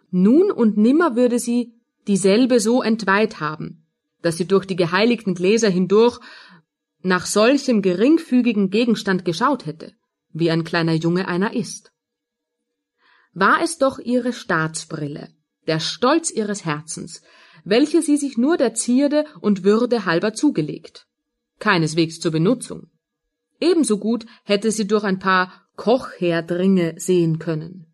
Nun und nimmer würde sie dieselbe so entweiht haben, dass sie durch die geheiligten Gläser hindurch nach solchem geringfügigen Gegenstand geschaut hätte, wie ein kleiner Junge einer ist. War es doch ihre Staatsbrille, der Stolz ihres Herzens, welche sie sich nur der Zierde und Würde halber zugelegt, keineswegs zur Benutzung. Ebenso gut hätte sie durch ein paar Kochherdringe sehen können.